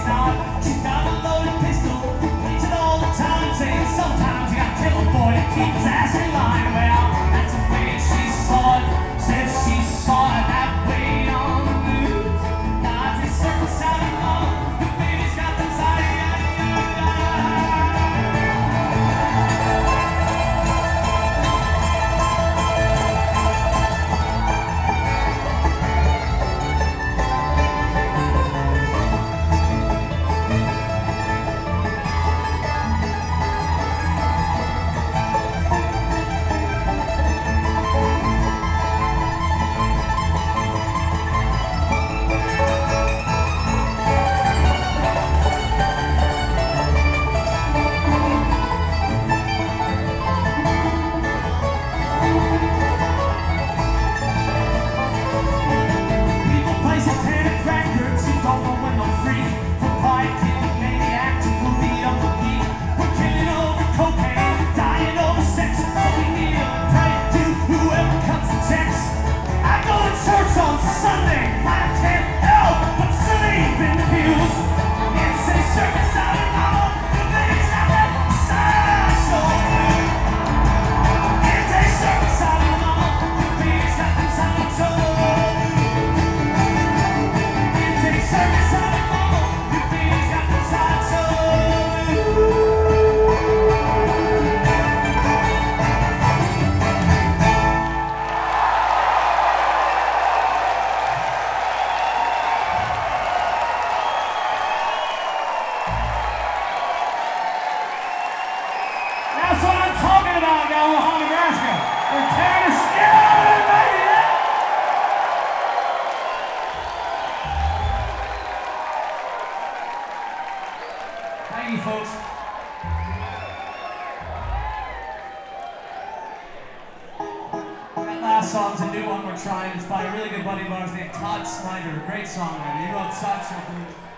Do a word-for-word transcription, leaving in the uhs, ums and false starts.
start. She's got a loaded pistol, waits it all the time, saying sometimes you gotta kill a boy to keep his ass in line. Well, that's the way she saw it, said she saw it that way on the news. God's a circumcised mama, the baby's got the side. That's what I'm talking about, Omaha, Nebraska. They're tearing the skin out of it, baby. Thank you, folks. That last song's a new one we're trying. It's by a really good buddy of ours named Todd Snyder. Great songwriter. He wrote Sideshow Blues.